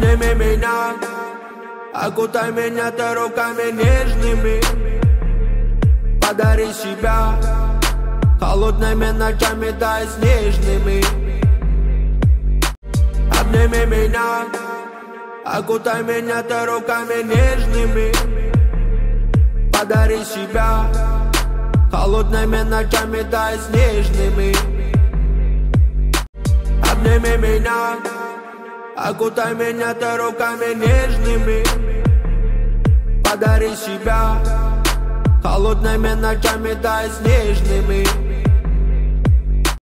Обними меня, окутай меня ты руками нежными. Подари себя холодными ночами, да и снежными. Обними меня, окутай меня ты руками нежными. Подари себя холодными ночами, да и снежными. Обними меня, окутай меня ты руками нежными. Подари себя холодными ночами, да и снежными.